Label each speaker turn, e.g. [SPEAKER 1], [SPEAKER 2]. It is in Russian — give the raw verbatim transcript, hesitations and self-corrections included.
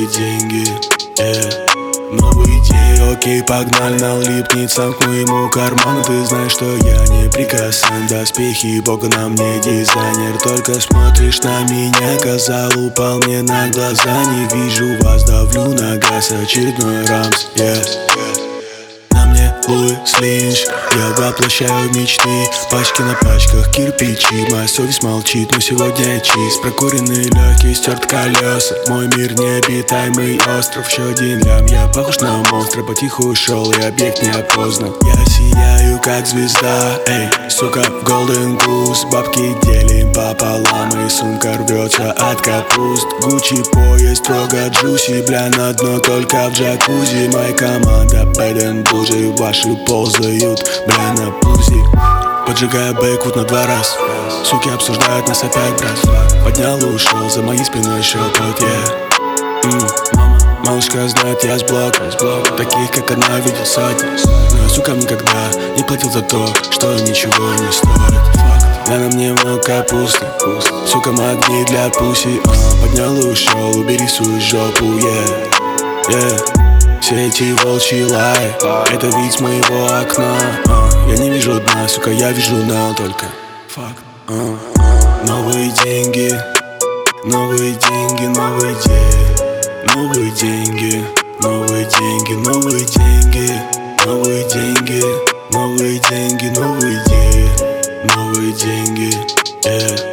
[SPEAKER 1] деньги, yeah. Новые идеи, окей, погнали, налипнет сам к моему карману. Ты знаешь, что я не прикасаем, доспехи бога на мне дизайнер. Только смотришь на меня, казал, упал мне на глаза. Не вижу вас, давлю на газ, очередной рамс, yeah. Луис Линч, я воплощаю мечты. Пачки на пачках, кирпичи. Моя совесть молчит, но сегодня я чист. Прокуренные легкие, стерт колеса. Мой мир необитаемый остров. Еще один лям, я похож на монстра. Потиху ушел, и объект не опознан. Я сияю, как звезда, эй, сука, в Golden Goose. Бабки делим пополам, и сумка рвется от капуст. Гуччи поезд, строго джуси. Бля, на дно только в джакузи. Моя команда bad and bougie. Ваши ползают, бля, на пузи. Поджигая бэквуд на два раз. Суки обсуждают нас опять, брат. Поднял и ушел, за моей спиной шепот, yeah. mm, Мама, малышка знает, я с блока. Таких, как она, видел сотни. Но я, сука, никогда не платил за то, что ничего не стоит. Я на мне много капусты. Сука, магнит для пуси. uh, Поднял и ушел, убери свою жопу, yeah, yeah. Все эти волчьи лаи, это вид с моего окна. uh, Я не вижу дна, сука, я вижу на только факт. uh, uh. Новые деньги, новые деньги, новые деньги. Новые деньги, новые деньги, новые деньги. Новые деньги, новые деньги, новые деньги. Новые деньги, yeah.